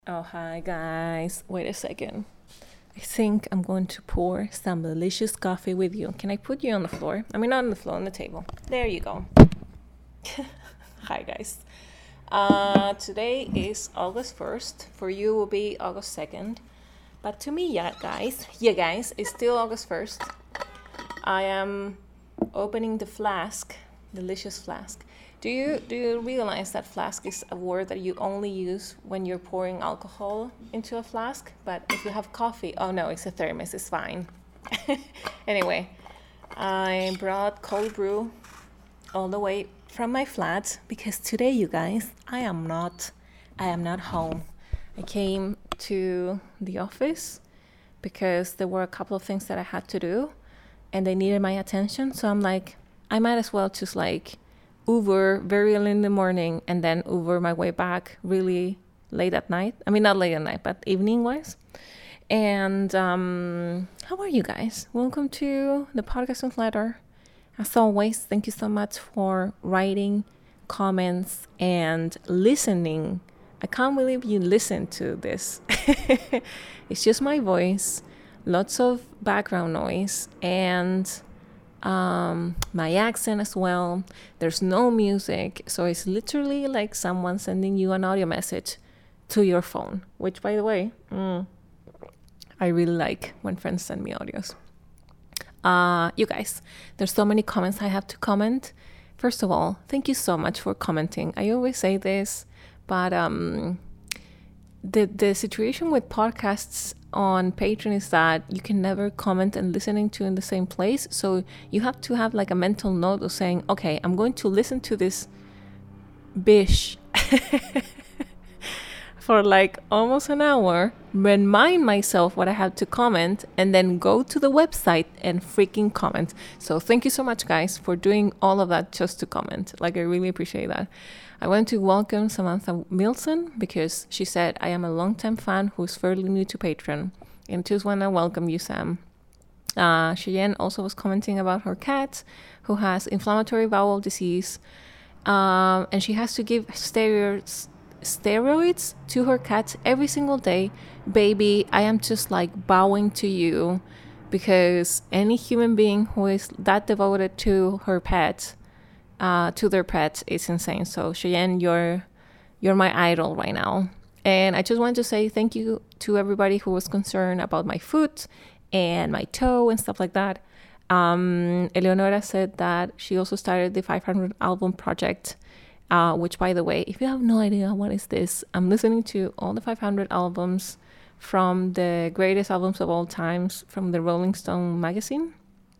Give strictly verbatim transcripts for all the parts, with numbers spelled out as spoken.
Oh, hi guys. Wait a second. I think I'm going to pour some delicious coffee with you. Can I put you on the floor? I mean, not on the floor, on the table. There you go. Hi guys. Uh, today is August first. For you, will be August second. But to me, yeah, guys, yeah, guys, it's still August first. I am opening the flask, delicious flask. Do you do you realize that flask is a word that you only use when you're pouring alcohol into a flask? But if you have coffee, oh no, it's a thermos, it's fine. Anyway, I brought cold brew all the way from my flat because today, you guys, I am not, I am not home. I came to the office because there were a couple of things that I had to do, and they needed my attention. So I'm like, I might as well just like Uber very early in the morning and then Uber my way back really late at night. I mean, not late at night, but evening wise. And um, how are you guys? Welcome to the podcast newsletter. As always, thank you so much for writing comments and listening. I can't believe you listen to this. It's just my voice, lots of background noise, and um, my accent as well. There's no music, so it's literally like someone sending you an audio message to your phone, which, by the way, mm, I really like when friends send me audios. Uh, you guys, there's so many comments I have to comment. First of all, thank you so much for commenting. I always say this, but um, the the situation with podcasts on Patreon is that you can never comment and listening to in the same place. So you have to have like a mental note of saying, okay, I'm going to listen to this bish for like almost an hour, remind myself what I have to comment, and then go to the website and freaking comment. So thank you so much, guys, for doing all of that just to comment. Like, I really appreciate that. I want to welcome Samantha Milson because she said, I am a longtime fan who's fairly new to Patreon. And just want to welcome you, Sam. Uh, Cheyenne also was commenting about her cat who has inflammatory bowel disease. Um, and she has to give steroids, steroids to her cat every single day. Baby, I am just like bowing to you because any human being who is that devoted to her pet Uh, to their pets is insane. So Cheyenne, you're you're my idol right now. And I just want to say thank you to everybody who was concerned about my foot and my toe and stuff like that. Um, Eleonora said that she also started the five hundred album project, uh, which, by the way, if you have no idea what is this, I'm listening to all the five hundred albums from the greatest albums of all times from the Rolling Stone magazine,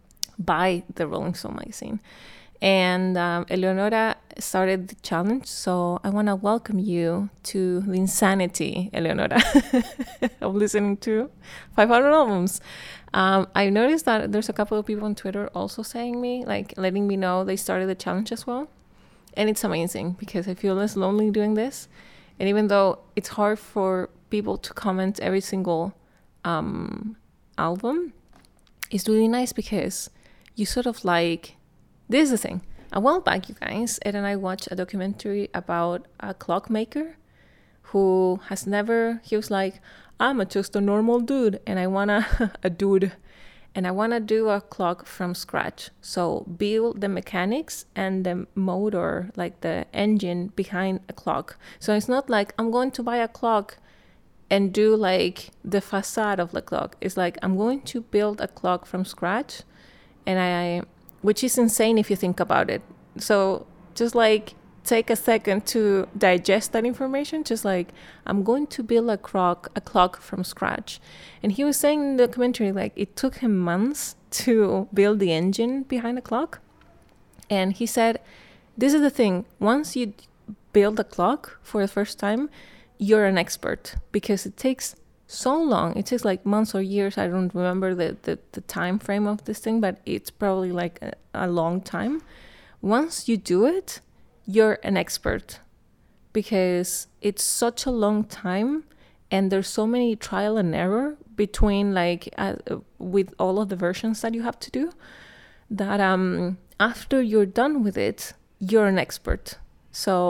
by the Rolling Stone magazine. And um, Eleonora started the challenge, so I want to welcome you to the insanity, Eleonora, of listening to five hundred albums. Um, I noticed that there's a couple of people on Twitter also saying me, like letting me know they started the challenge as well. And it's amazing because I feel less lonely doing this. And even though it's hard for people to comment every single um, album, it's really nice because you sort of like... This is the thing. A while back, you guys, Ed and I watched a documentary about a clockmaker who has never, he was like, I'm a, just a normal dude and I want a, a dude and I want to do a clock from scratch. So build the mechanics and the motor, like the engine behind a clock. So it's not like I'm going to buy a clock and do like the facade of the clock. It's like I'm going to build a clock from scratch, and I... which is insane if you think about it. So just like take a second to digest that information. Just like, I'm going to build a clock, a clock from scratch. And he was saying in the documentary, like it took him months to build the engine behind the clock. And he said, this is the thing. Once you build a clock for the first time, you're an expert because it takes so long. It takes like months or years. I don't remember the, the, the time frame of this thing, but it's probably like a, a long time. Once you do it, you're an expert because it's such a long time and there's so many trial and error between like uh, with all of the versions that you have to do that um after you're done with it, you're an expert. So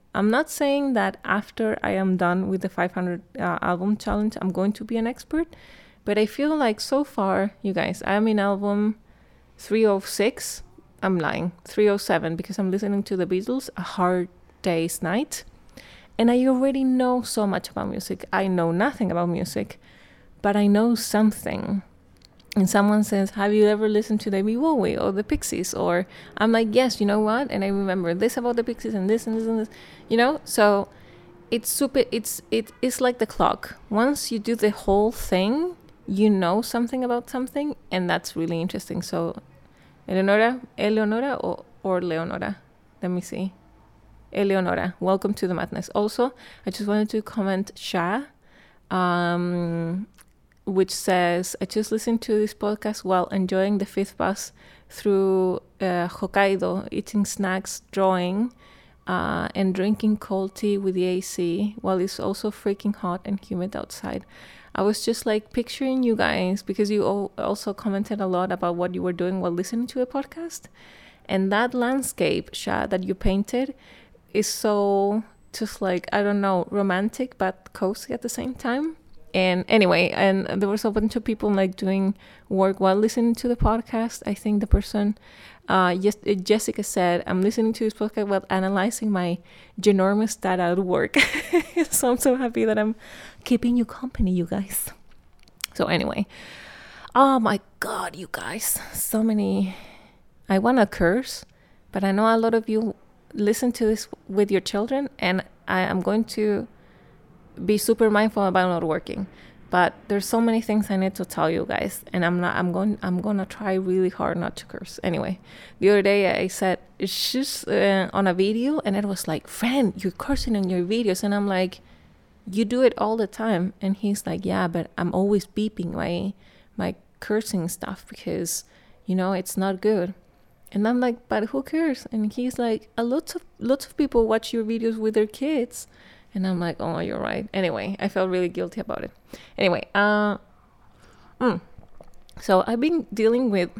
I'm not saying that after I am done with the five hundred uh, album challenge, I'm going to be an expert. But I feel like so far, you guys, I'm in album three oh six. I'm lying. three oh seven, because I'm listening to the Beatles, A Hard Day's Night. And I already know so much about music. I know nothing about music, but I know something. And someone says, have you ever listened to David Bowie or the Pixies? Or I'm like, yes, you know what? And I remember this about the Pixies and this and this and this, you know? So it's super, it's, it is like the clock. Once you do the whole thing, you know something about something, and that's really interesting. So Eleonora, Eleonora or, or Leonora? Let me see. Eleonora, welcome to the madness. Also, I just wanted to comment Sha, um, which says, I just listened to this podcast while enjoying the fifth bus through uh, Hokkaido, eating snacks, drawing, uh, and drinking cold tea with the A C while it's also freaking hot and humid outside. I was just like picturing you guys, because you all also commented a lot about what you were doing while listening to a podcast. And that landscape, Sha, that you painted is so just like, I don't know, romantic but cozy at the same time. And anyway, and there was a bunch of people like doing work while listening to the podcast. I think the person, uh, yes, Jessica said, I'm listening to this podcast while analyzing my ginormous data at work. So I'm so happy that I'm keeping you company, you guys. So anyway, oh my God, you guys, so many, I want to curse, but I know a lot of you listen to this with your children, and I am going to be super mindful about not working. But there's so many things I need to tell you guys, and I'm not. I'm going. I'm gonna try really hard not to curse. Anyway, the other day I said it's just uh, on a video, and it was like, "Friend, you're cursing in your videos," and I'm like, "You do it all the time." And he's like, "Yeah, but I'm always beeping my my cursing stuff because, you know, it's not good." And I'm like, "But who cares?" And he's like, "A lots of lots of people watch your videos with their kids." And I'm like, oh, you're right. Anyway, I felt really guilty about it. Anyway, uh, mm. so I've been dealing with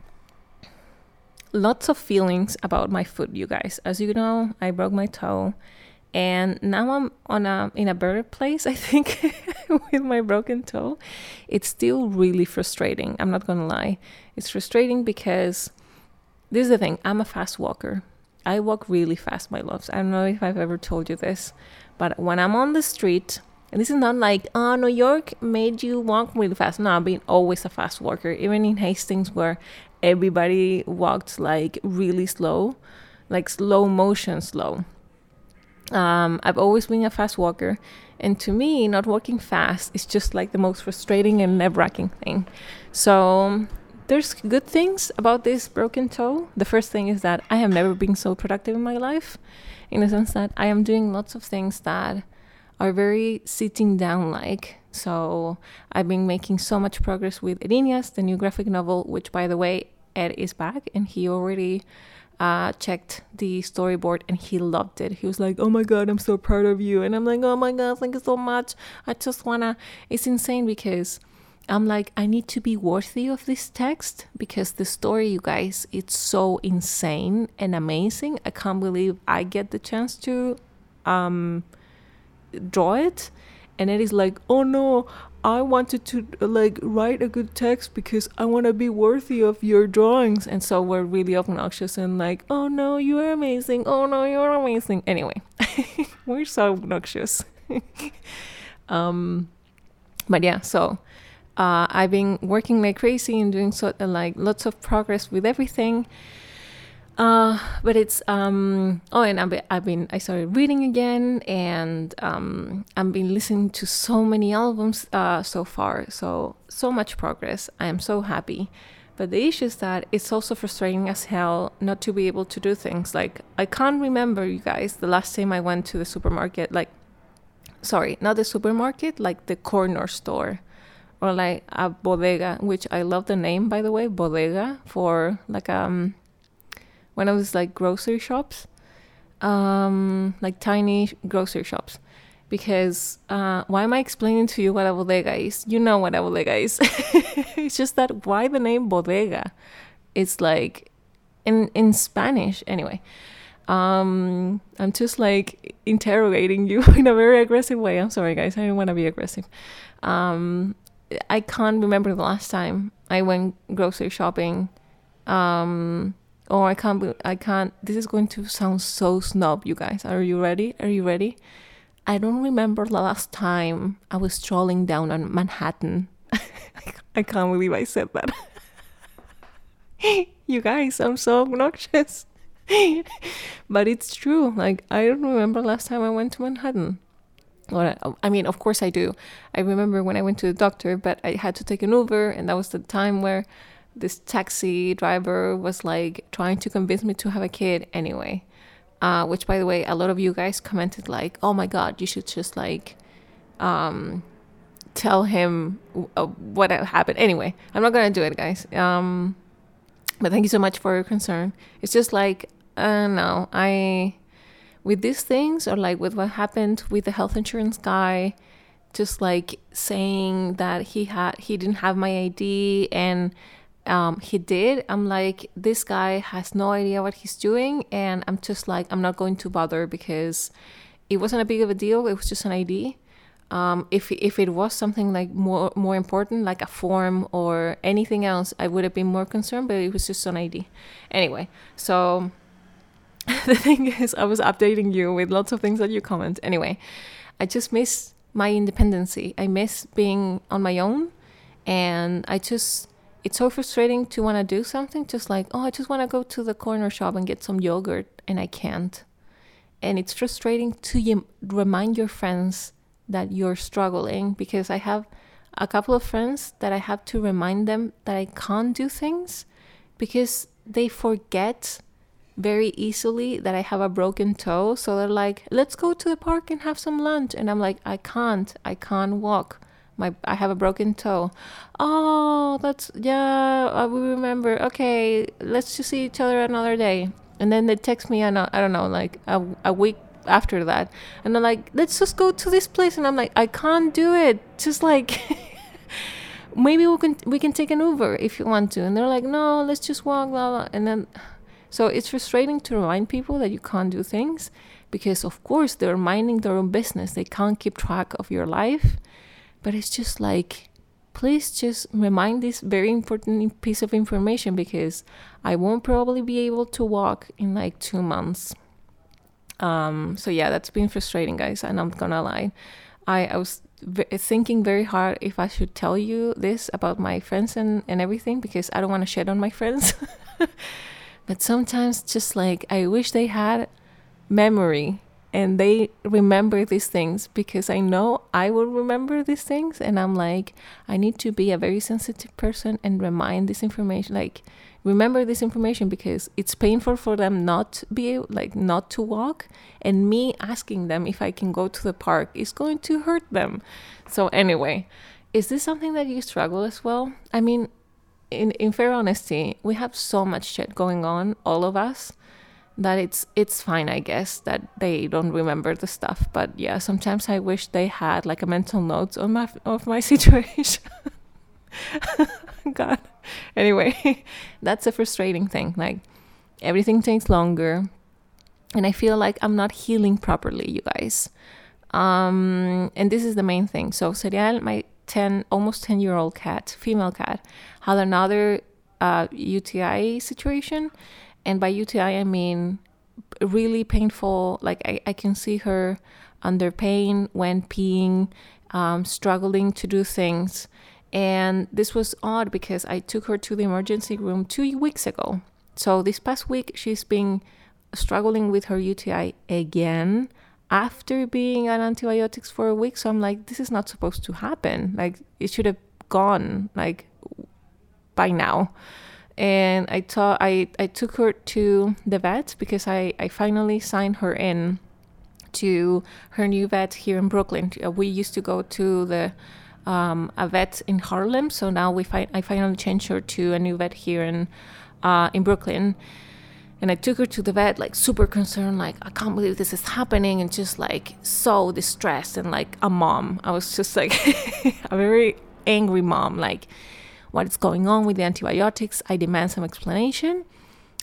lots of feelings about my foot, you guys. As you know, I broke my toe, and now I'm on a in a better place, I think, with my broken toe. It's still really frustrating. I'm not gonna lie. It's frustrating because this is the thing. I'm a fast walker. I walk really fast, my loves. I don't know if I've ever told you this, but when I'm on the street, and this is not like, oh, New York made you walk really fast. No, I've been always a fast walker. Even in Hastings, where everybody walked like really slow, like slow motion slow. Um, I've always been a fast walker. And to me, not walking fast is just like the most frustrating and nerve-wracking thing. So there's good things about this broken toe. The first thing is that I have never been so productive in my life, in the sense that I am doing lots of things that are very sitting down like. So I've been making so much progress with Erinias, the new graphic novel, which, by the way, Ed is back, and he already uh, checked the storyboard and he loved it. He was like, oh my God, I'm so proud of you. And I'm like, oh my God, thank you so much. I just wanna, it's insane because I'm like, I need to be worthy of this text, because the story, you guys, it's so insane and amazing. I can't believe I get the chance to um, draw it. And it is like, oh no, I wanted to like write a good text because I want to be worthy of your drawings. And so we're really obnoxious and like, oh no, you are amazing. Oh no, you're amazing. Anyway, we're so obnoxious. um, but yeah, so Uh, I've been working like crazy and doing so uh, like lots of progress with everything. Uh, but it's um oh, and I've been, I've been I started reading again, and um I've been listening to so many albums uh so far. So so much progress. I am so happy. But the issue is that it's also frustrating as hell not to be able to do things. Like, I can't remember, you guys, the last time I went to the supermarket. Like, sorry, not the supermarket, like the corner store. Or like a bodega, which I love the name, by the way, bodega, for like um one of those like grocery shops, um like tiny grocery shops. Because uh why am I explaining to you what a bodega is? You know what a bodega is. It's just that, why the name bodega? It's like in in Spanish anyway. Um, I'm just like interrogating you in a very aggressive way. I'm sorry, guys. I didn't want to be aggressive. Um, I can't remember the last time I went grocery shopping. Um, or I can't. Be, I can't. This is going to sound so snob, you guys. Are you ready? Are you ready? I don't remember the last time I was strolling down on Manhattan. I can't believe I said that. You guys, I'm so obnoxious. But it's true. Like, I don't remember last time I went to Manhattan. Or, I mean, of course I do. I remember when I went to the doctor, but I had to take an Uber, and that was the time where this taxi driver was like trying to convince me to have a kid anyway. Uh, which, by the way, a lot of you guys commented like, oh my God, you should just like um, tell him uh, what happened. Anyway, I'm not going to do it, guys. Um, but thank you so much for your concern. It's just like, uh, no, I, with these things, or like with what happened with the health insurance guy, just like saying that he had, he didn't have my I D and Um, he did. I'm like, this guy has no idea what he's doing, and I'm just like, I'm not going to bother because it wasn't a big of a deal. It was just an I D. Um, if if it was something like more more important, like a form or anything else, I would have been more concerned. But it was just an I D. Anyway, so the thing is, I was updating you with lots of things that you comment. Anyway, I just miss my independency. I miss being on my own, and I just. It's so frustrating to want to do something, just like, oh, I just want to go to the corner shop and get some yogurt, and I can't. And it's frustrating to y- remind your friends that you're struggling, because I have a couple of friends that I have to remind them that I can't do things because they forget very easily that I have a broken toe. So they're like, let's go to the park and have some lunch. And I'm like, I can't, I can't walk. My I have a broken toe. Oh, that's, yeah, uh, we remember. Okay, let's just see each other another day. And then they text me, I don't, I don't know, like a, a week after that. And they're like, let's just go to this place. And I'm like, I can't do it. Just like, maybe we can we can take an Uber if you want to. And they're like, no, let's just walk, blah, blah. And then, so it's frustrating to remind people that you can't do things because, of course, they're minding their own business. They can't keep track of your life. But it's just like, please just remind this very important piece of information because I won't probably be able to walk in like two months. Um, so yeah, that's been frustrating, guys. And I'm not gonna lie. I, I was v- thinking very hard if I should tell you this about my friends and, and everything because I don't want to shed on my friends. But sometimes just like, I wish they had memory and they remember these things because I know I will remember these things. And I'm like, I need to be a very sensitive person and remind this information, like remember this information because it's painful for them not be able, like not to walk. And me asking them if I can go to the park is going to hurt them. So anyway, is this something that you struggle as well? I mean, in, in fair honesty, we have so much shit going on, all of us, that it's it's fine, I guess, that they don't remember the stuff. But yeah, sometimes I wish they had like a mental notes on my of my situation. God. Anyway, that's a frustrating thing. Like everything takes longer, and I feel like I'm not healing properly, you guys. Um, and this is the main thing. So Serial, my ten, almost ten year old cat, female cat, had another uh, U T I situation. And by U T I, I mean really painful. Like I, I can see her under pain when peeing, um, struggling to do things. And this was odd because I took her to the emergency room two weeks ago. So this past week, she's been struggling with her U T I again after being on antibiotics for a week. So I'm like, this is not supposed to happen. Like it should have gone like by now. And I thought I, I took her to the vet because I, I finally signed her in to her new vet here in Brooklyn. We used to go to the um, a vet in Harlem, so now we fi- I finally changed her to a new vet here in uh, in Brooklyn. And I took her to the vet, like super concerned, like I can't believe this is happening, and just like so distressed and like a mom. I was just like a very angry mom, like. What is going on with the antibiotics? I demand some explanation.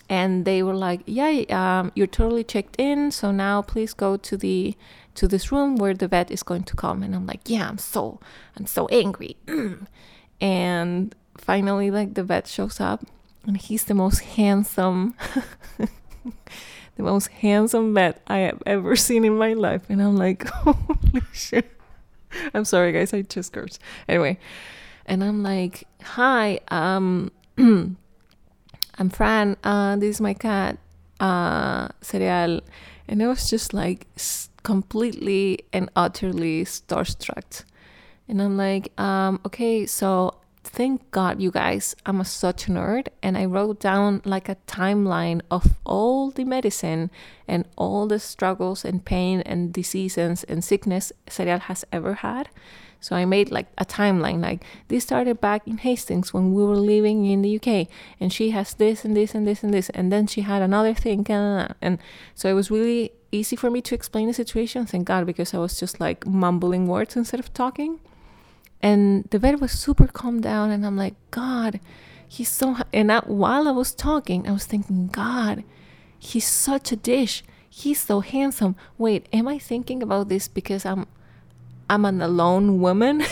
And they were like, yeah, um, you're totally checked in. So now please go to the to this room where the vet is going to come. And I'm like, yeah, I'm so I'm so angry. And finally, like, the vet shows up, and he's the most handsome, the most handsome vet I have ever seen in my life. And I'm like, holy shit. I'm sorry, guys, I just cursed. Anyway, and I'm like, hi, um, I'm Fran. Uh, this is my cat, uh, Cereal. And I was just like s- completely and utterly starstruck. And I'm like, um, okay, so thank God, you guys, I'm a, such a nerd. And I wrote down like a timeline of all the medicine and all the struggles and pain and diseases and sickness Cereal has ever had. So I made like a timeline, like this started back in Hastings when we were living in the U K, and she has this and this and this and this, and then she had another thing, and so it was really easy for me to explain the situation, thank God, because I was just like mumbling words instead of talking. And the vet was super calmed down, and I'm like, God, he's so, ha-. and I, while I was talking, I was thinking, God, he's such a dish. He's so handsome. Wait, am I thinking about this because I'm I'm an alone woman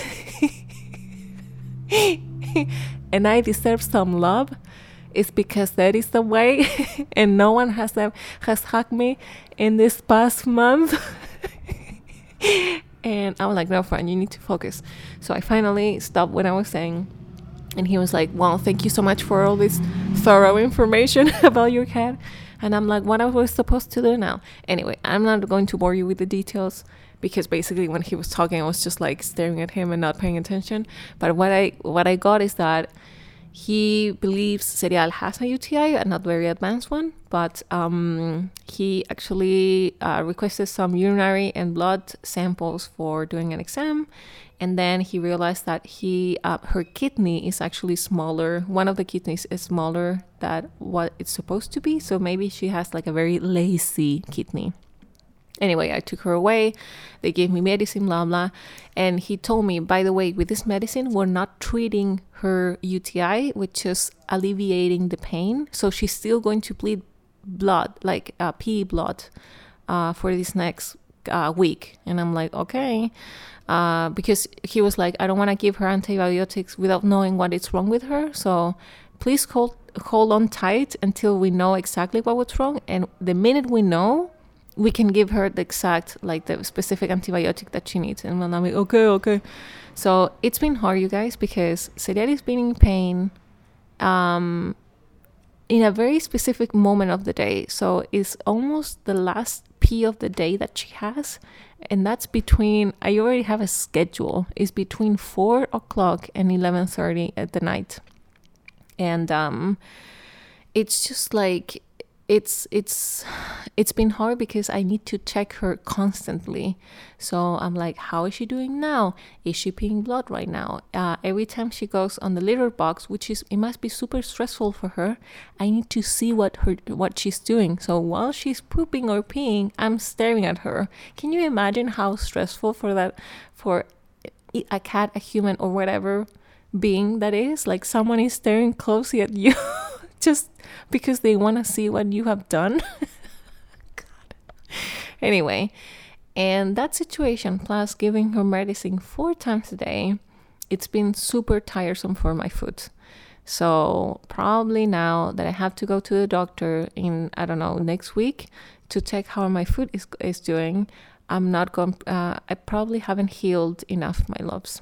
and I deserve some love? It's because that is the way and no one has uh, has hugged me in this past month. And I was like, no, Fran, you need to focus. So I finally stopped what I was saying. And he was like, well, thank you so much for all this thorough information about your cat. And I'm like, what I was supposed to do now? Anyway, I'm not going to bore you with the details, because basically when he was talking, I was just like staring at him and not paying attention. But what I what I got is that he believes Cereal has a U T I, a not very advanced one, but um, he actually uh, requested some urinary and blood samples for doing an exam. And then he realized that he uh, her kidney is actually smaller. One of the kidneys is smaller than what it's supposed to be. So maybe she has like a very lazy kidney. Anyway, I took her away. They gave me medicine, blah, blah. And he told me, by the way, with this medicine, we're not treating her U T I, we're just alleviating the pain. So she's still going to bleed blood, like uh, pee blood, uh, for this next uh, week. And I'm like, okay. Uh, because he was like, I don't want to give her antibiotics without knowing what is wrong with her. So please hold, hold on tight until we know exactly what was wrong. And the minute we know, we can give her the exact, like the specific antibiotic that she needs. And I'm like, okay, okay. So it's been hard, you guys, because Cereal is being in pain um, in a very specific moment of the day. So it's almost the last pee of the day that she has. And that's between, I already have a schedule. It's between four o'clock and eleven thirty at the night. And um, it's just like, It's it's it's been hard because I need to check her constantly. So I'm like, how is she doing now? Is she peeing blood right now? Uh, every time she goes on the litter box, which is, it must be super stressful for her, I need to see what her what she's doing. So while she's pooping or peeing, I'm staring at her. Can you imagine how stressful for that, for a cat, a human, or whatever being that is? Like, someone is staring closely at you. Just because they want to see what you have done. God. Anyway, and that situation, plus giving her medicine four times a day, it's been super tiresome for my foot. So probably now that I have to go to the doctor in, I don't know, next week to check how my foot is is doing, I'm not going, uh, I probably haven't healed enough, my loves.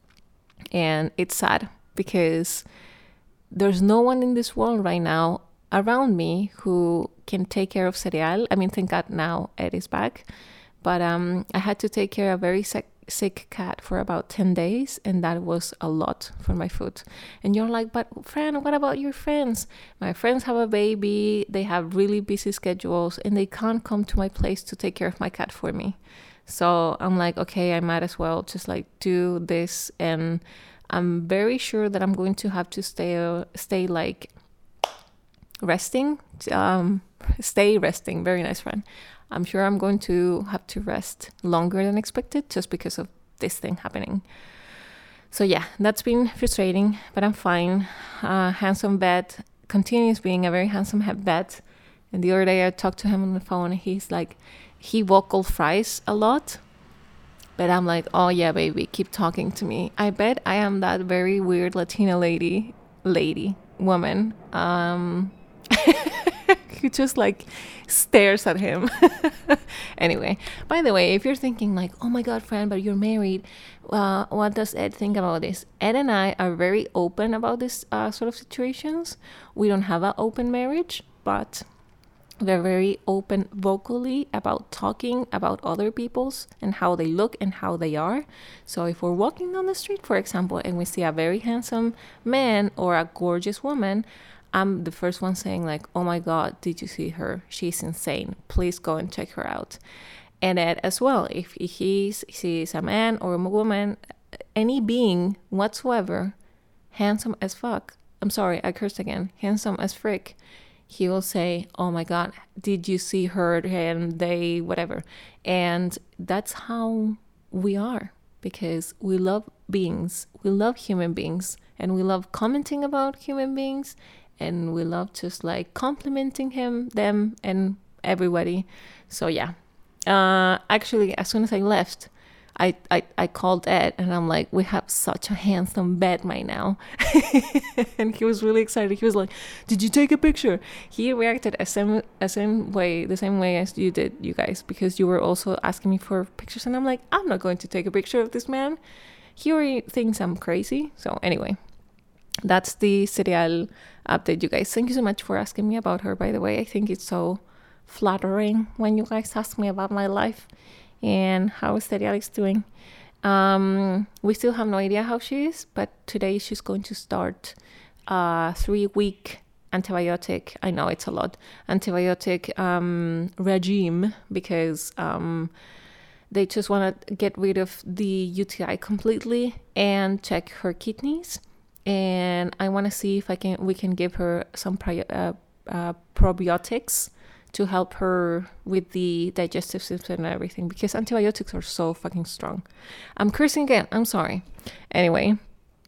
And it's sad because there's no one in this world right now around me who can take care of Cereal. I mean, thank God now Ed is back. But um, I had to take care of a very sick, sick cat for about ten days. And that was a lot for my foot. And you're like, but Fran, what about your friends? My friends have a baby. They have really busy schedules. And they can't come to my place to take care of my cat for me. So I'm like, okay, I might as well just like do this. And I'm very sure that I'm going to have to stay, uh, stay like resting, um, stay resting. Very nice, friend. I'm sure I'm going to have to rest longer than expected just because of this thing happening. So yeah, that's been frustrating, but I'm fine. Uh, handsome vet continues being a very handsome vet. And the other day I talked to him on the phone, and he's like, he vocal fries a lot. But I'm like, oh yeah, baby, keep talking to me. I bet I am that very weird Latina lady, lady, woman, um, who just like stares at him. Anyway, by the way, if you're thinking like, oh my God, Fran, but you're married, uh, what does Ed think about this? Ed and I are very open about this uh, sort of situations. We don't have an open marriage, but we're very open vocally about talking about other people's and how they look and how they are. So if we're walking down the street, for example, and we see a very handsome man or a gorgeous woman, I'm the first one saying like, oh my God, did you see her? She's insane. Please go and check her out. And Ed as well, if he sees a man or a woman, any being whatsoever, handsome as fuck, I'm sorry, I cursed again, handsome as frick, he will say, oh my God, did you see her and they, whatever. And that's how we are, because we love beings, we love human beings, and we love commenting about human beings, and we love just like complimenting him, them, and everybody. So yeah, uh, actually, as soon as I left, I, I, I called Ed, and I'm like, we have such a handsome bed right now. And he was really excited. He was like, did you take a picture? He reacted the same, the same way, the same way as you did, you guys, because you were also asking me for pictures. And I'm like, I'm not going to take a picture of this man. He already thinks I'm crazy. So anyway, that's the serial update, you guys. Thank you so much for asking me about her, by the way. I think it's so flattering when you guys ask me about my life and how Serial is doing. Um, we still have no idea how she is, but today she's going to start a three-week antibiotic, I know it's a lot, antibiotic um, regime, because um, they just want to get rid of the U T I completely and check her kidneys. And I want to see if I can we can give her some pri- uh, uh, probiotics to help her with the digestive system and everything, because antibiotics are so fucking strong. I'm cursing again, I'm sorry. Anyway,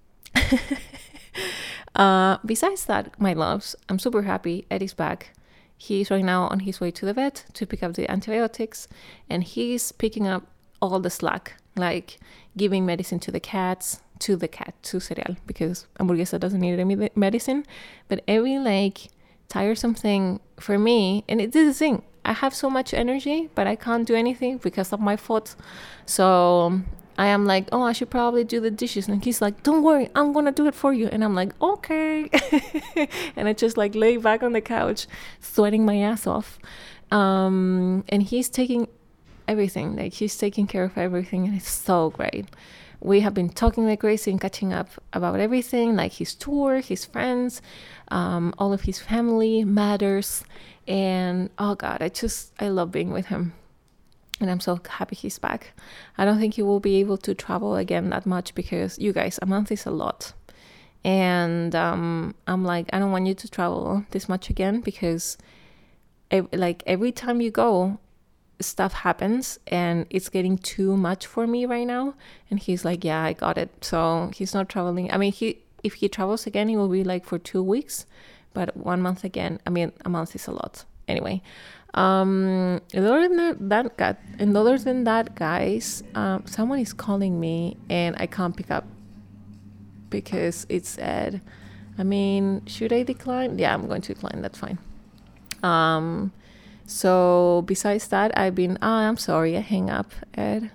uh, besides that, my loves, I'm super happy Eddie's back. He's right now on his way to the vet to pick up the antibiotics, and he's picking up all the slack, like giving medicine to the cats, to the cat, to Serial, because Hamburguesa doesn't need any medicine, but every like tiresome thing for me, and it is a thing, I have so much energy, but I can't do anything because of my foot. So I am like, oh, I should probably do the dishes, and he's like, don't worry, I'm gonna do it for you. And I'm like, okay. And I just like lay back on the couch sweating my ass off, um and he's taking everything, like he's taking care of everything, and it's so great. We have been talking like crazy and catching up about everything, like his tour, his friends, um, all of his family matters. And oh God, I just, I love being with him. And I'm so happy he's back. I don't think he will be able to travel again that much, because you guys, a month is a lot. And um, I'm like, I don't want you to travel this much again, because ev- like every time you go, stuff happens and it's getting too much for me right now. And he's like, yeah, I got it. So he's not traveling. I mean, he if he travels again, it will be like for two weeks, but one month again, I mean, a month is a lot. Anyway, um and other than that, that and other than that, guys, um someone is calling me and I can't pick up because it's Ed. I mean, should I decline? Yeah, I'm going to decline. That's fine. um So besides that, I've been, ah, I'm sorry, I hang up, Ed.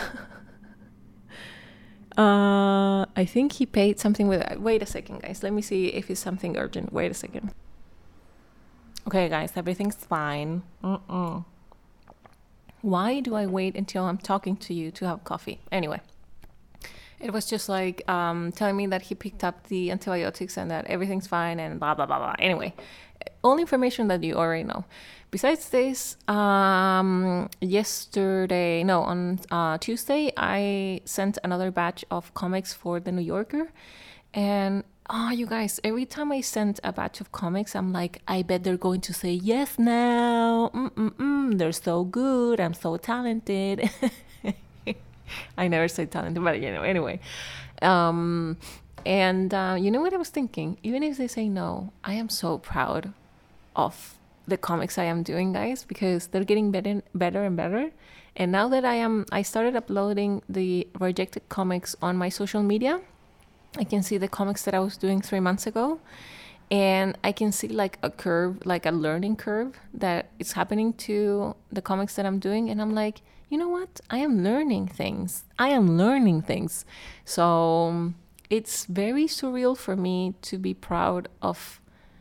uh, I think he paid something with, wait a second, guys. Let me see if it's something urgent. Wait a second. Okay, guys, everything's fine. Mm-mm. Why do I wait until I'm talking to you to have coffee? Anyway, it was just like um, telling me that he picked up the antibiotics and that everything's fine and blah, blah, blah, blah. Anyway, all information that you already know. Besides this, um, yesterday, no, on uh, Tuesday, I sent another batch of comics for The New Yorker. And, oh, you guys, every time I send a batch of comics, I'm like, I bet they're going to say yes now. Mm-mm-mm, they're so good. I'm so talented. I never say talented, but, you know, anyway. Um, And uh, you know what I was thinking? Even if they say no, I am so proud of the comics I am doing, guys, because they're getting better, better and better. And now that I am, I started uploading the rejected comics on my social media. I can see the comics that I was doing three months ago, and I can see like a curve, like a learning curve that is happening to the comics that I'm doing. And I'm like, you know what? I am learning things. I am learning things. So it's very surreal for me to be proud of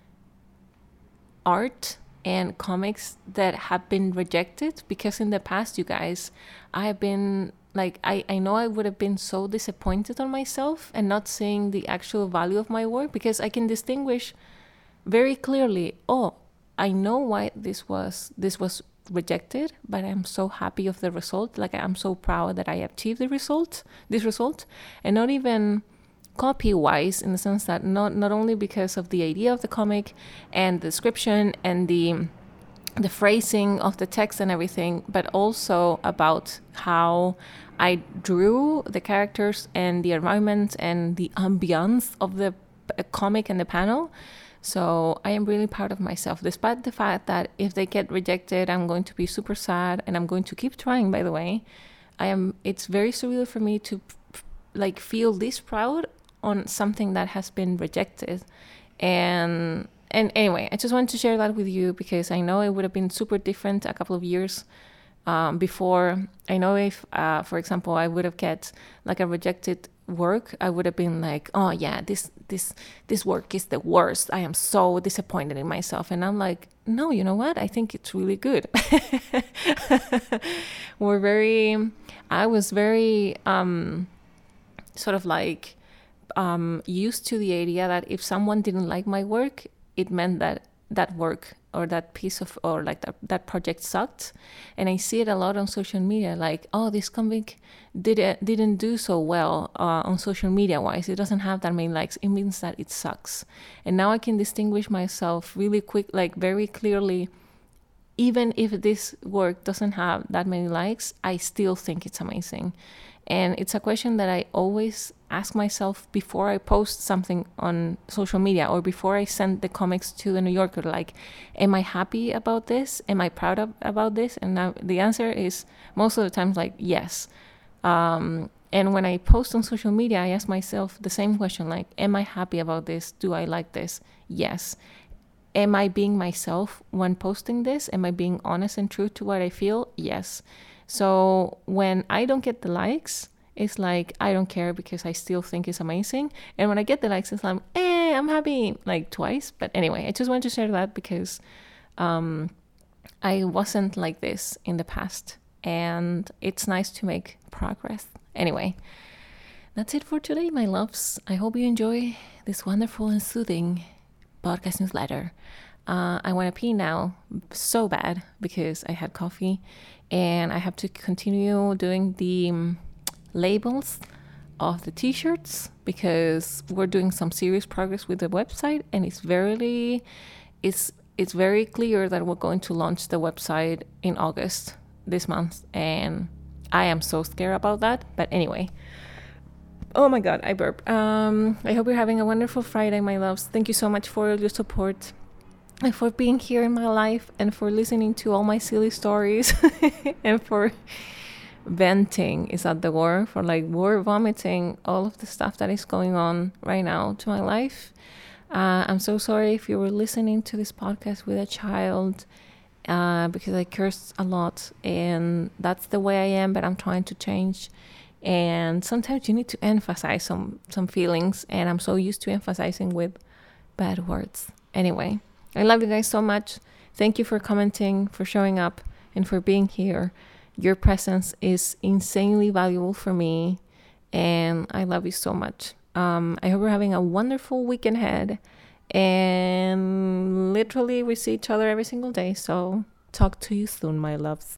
art and comics that have been rejected, because in the past, you guys, I have been like, I, I know I would have been so disappointed on myself and not seeing the actual value of my work, because I can distinguish very clearly, oh, I know why this was this was rejected, but I'm so happy of the result. Like, I'm so proud that I achieved the result, this result, and not even copy wise, in the sense that not not only because of the idea of the comic and the description and the the phrasing of the text and everything, but also about how I drew the characters and the environment and the ambience of the comic and the panel. So I am really proud of myself, despite the fact that if they get rejected, I'm going to be super sad, and I'm going to keep trying, by the way. I am. It's very surreal for me to like feel this proud on something that has been rejected. And and anyway, I just wanted to share that with you, because I know it would have been super different a couple of years um, before. I know if, uh, for example, I would have get like a rejected work, I would have been like, oh yeah, this this this work is the worst. I am so disappointed in myself. And I'm like, no, you know what? I think it's really good. We're very, I was very um, sort of like, Um, used to the idea that if someone didn't like my work, it meant that that work or that piece of, or like that, that project sucked. And I see it a lot on social media, like, oh, this comic did it, didn't do so well uh, on social media wise. It doesn't have that many likes. It means that it sucks. And now I can distinguish myself really quick, like very clearly. Even if this work doesn't have that many likes, I still think it's amazing. And it's a question that I always ask myself before I post something on social media, or before I send the comics to the New Yorker. Like, am I happy about this? Am I proud of, about this? And now the answer is most of the times like, yes. Um, and when I post on social media, I ask myself the same question, like, am I happy about this? Do I like this? Yes. Am I being myself when posting this? Am I being honest and true to what I feel? Yes. So when I don't get the likes, it's like, I don't care, because I still think it's amazing. And when I get the likes, it's like, eh, I'm happy, like twice. But anyway, I just wanted to share that, because um, I wasn't like this in the past. And it's nice to make progress. Anyway, that's it for today, my loves. I hope you enjoy this wonderful and soothing podcast newsletter. Uh, I want to pee now so bad, because I had coffee, and I have to continue doing the um, labels of the t-shirts, because we're doing some serious progress with the website, and it's very it's it's very clear that we're going to launch the website in August this month, and I am so scared about that. But anyway, oh my god, I burp. Um, I hope you're having a wonderful Friday, my loves. Thank you so much for your support, and for being here in my life, and for listening to all my silly stories, and for venting, is that the word? For like word vomiting all of the stuff that is going on right now to my life. Uh, I'm so sorry if you were listening to this podcast with a child, uh, because I cursed a lot, and that's the way I am, but I'm trying to change. And sometimes you need to emphasize some, some feelings, and I'm so used to emphasizing with bad words. Anyway, I love you guys so much. Thank you for commenting, for showing up, and for being here. Your presence is insanely valuable for me, and I love you so much. Um, I hope you're having a wonderful weekend ahead, and literally we see each other every single day. So talk to you soon, my loves.